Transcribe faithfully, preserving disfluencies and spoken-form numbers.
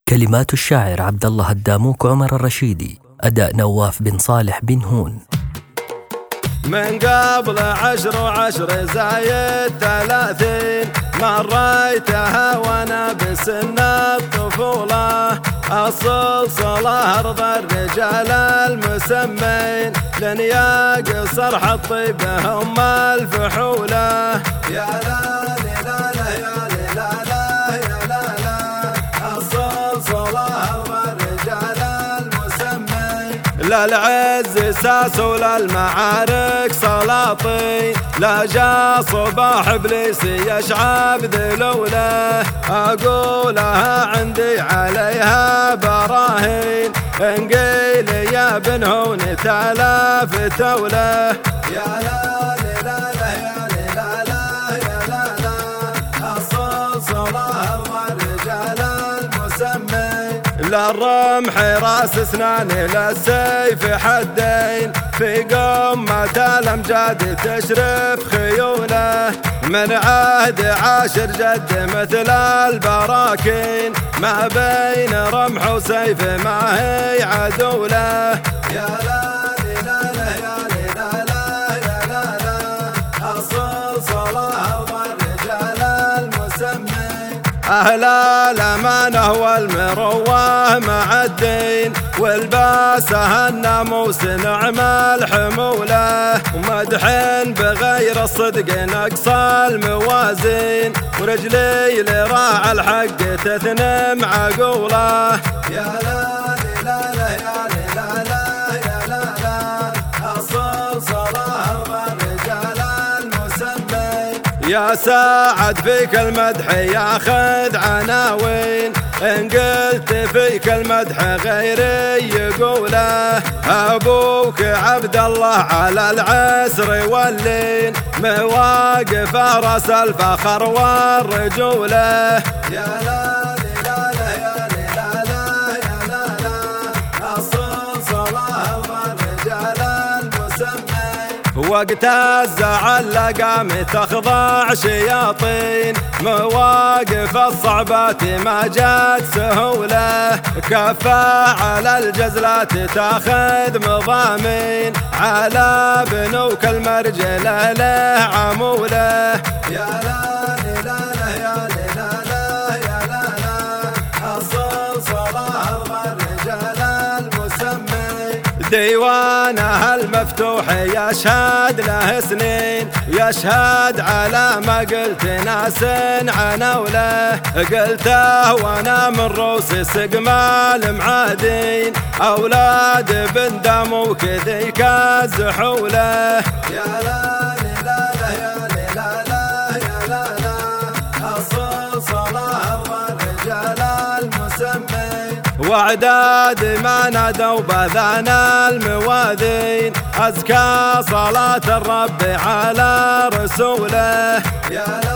كلمات الشاعر عبد الله الداموك عمر الرشيدي، أداء نواف بن صالح بن هون. من قبل عشر وعشر زايد ثلاثين مريتها وانا بسن الطفولة، الصلصلة أرض الرجال المسمين، لن يقصر حطي بهم الفحولة. يا لا لا لا يا لا لا يا لا لا، الصلصلة أرض الرجال المسمين، لا العز ساس ولا المعارك سلاطين، لا جاء صباح ابليس يشعب ذلوله، اقولها عندي عليها براهين، انقيل يا بن هون تلاف توله. يا لا لا لا يا لا لا يا لا لا، الصلصلة والرجال المسمين، لا الرمح راس اسنان لا السيف حدين، في قمة الامجاد تشرف خيوله، من عهد عاشر جد مثل البراكين، ما بين رمح وسيف ما هي عدوله. يا لا لا لا يا لا لا يا لا لا، الصلصلة والرجال المسمين، أهل الأمانة والمروة مع الدين، والباسة الناموس نعم الحمولة، ومدح بغير الصدق نقص الموازين، ورجلي لراع الحق تثنم عقوله. يا لا لا لا يا لا لا يا لا لا، الصلصلة والرجال المسمين، يا ساعد فيك المدح ياخذ عناوين، إن قلت فيك المدح غيري يقوله، أبوك عبد الله على العسر واللين، مواقف راس الفخر والرجولة. يا لا لا لا يا لا لا يا لا لا، الصلصلة والرجال المسمين، وقت الزعل قام تخضع شياطين، مواقف الصعبات ما جات سهولة، كفى على الجزلات تاخذ مضامين، على بنوك المرجلة له عمولة. يا لا لا لا يا لا لا يا لا لا، الصلصلة والرجال المسمين، ديوانه المفتوح يشهد له سنين، يشهد على ما قلت ناس عنوله، قلته وانا من روس سقم المعادين، اولاد بن داموك ذيك الزحوله. يا لا لا لا يا لا لا يا لا لا، الصلصلة والرجال المسمين، واعداد ما نادوا باذان المواذين، أزكى صلاة الرب على رسوله. يا